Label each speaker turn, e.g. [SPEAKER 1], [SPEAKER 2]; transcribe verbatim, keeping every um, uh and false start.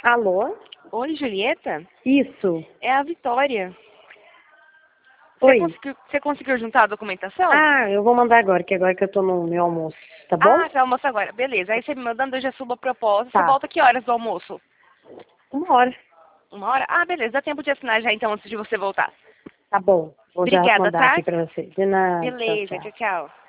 [SPEAKER 1] Alô?
[SPEAKER 2] Oi, Julieta?
[SPEAKER 1] Isso.
[SPEAKER 2] É a Vitória.
[SPEAKER 1] Oi.
[SPEAKER 2] Você conseguiu, você conseguiu juntar a documentação?
[SPEAKER 1] Ah, eu vou mandar agora, que agora que eu tô no meu almoço, tá bom?
[SPEAKER 2] Ah, você almoça agora. Beleza. Aí você me mandando, eu já subo a proposta.
[SPEAKER 1] Tá.
[SPEAKER 2] Você volta que horas do almoço?
[SPEAKER 1] Uma hora.
[SPEAKER 2] Uma hora? Ah, beleza. Dá tempo de assinar já então, antes de você voltar.
[SPEAKER 1] Tá bom. Vou já
[SPEAKER 2] Obrigada,
[SPEAKER 1] mandar
[SPEAKER 2] tá?
[SPEAKER 1] aqui pra você. De nada. Tchau,
[SPEAKER 2] Beleza.
[SPEAKER 1] tchau.
[SPEAKER 2] Tchau, tchau.